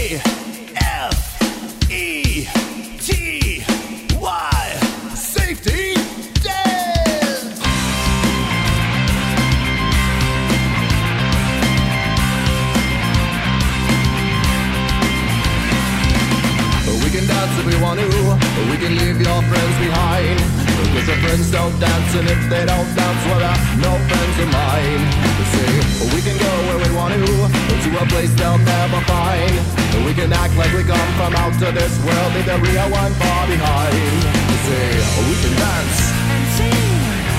Safety dance. We can dance if we want to, we can leave your friends behind. Cause your friends don't dance, and if they don't dance, well, they're no friends of mine. You see, we can go where we want to a place they'll never find. We can act like we come from out of this world, leave the real one far behind. You see, we can dance and sing.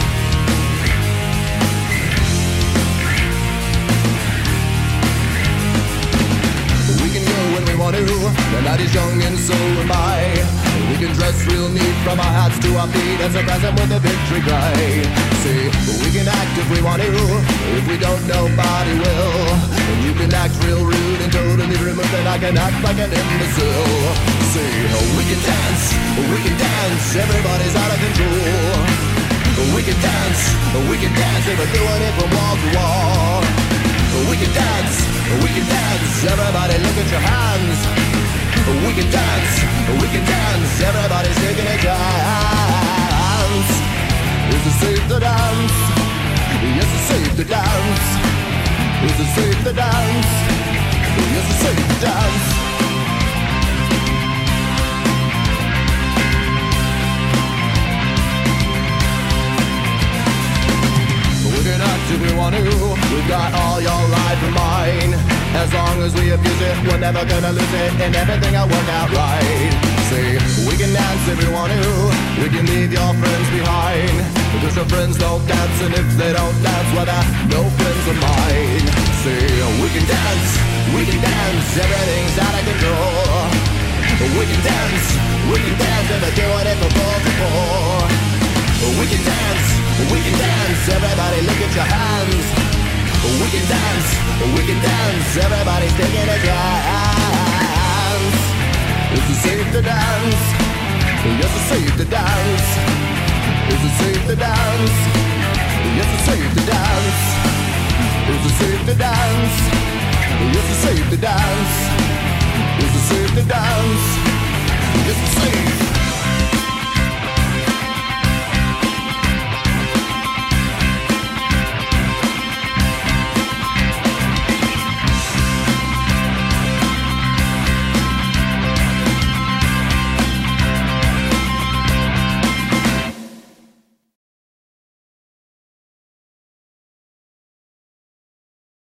We can go when we want to, the night is young and so am I. We can dress real neat from our hats to our feet as a present with a victory cry. See, we can act if we want to, if we don't, nobody will. And you can act real rude and totally removed, and I can act like an imbecile. See, we can dance, everybody's out of control. We can dance, if we're doing it from wall to wall. We can dance, everybody look at your hands. We can dance, everybody's taking a chance. Is it safe to dance? Yes, it's safe to dance. Is it safe to dance? Yes, it's safe to dance. We can act if we want to, we've got all your life and mine. As long as we abuse it, we're never gonna lose it, and everything will work out right. See, we can dance if we want to, we can leave your friends behind. Because your friends don't dance, and if they don't dance, well, they're no friends of mine. See, we can dance, everything's out of control. We can dance, and we're doing it for 4 to 4. We can dance, everybody look at your hands. We can dance, everybody's taking a chance. Is it safe to dance? Yes, it's safe to dance. Is it safe to dance? Yes, it's safe to dance. Is it safe to dance? Yes, it's safe to dance. Is it safe to dance? Yes, it's safe.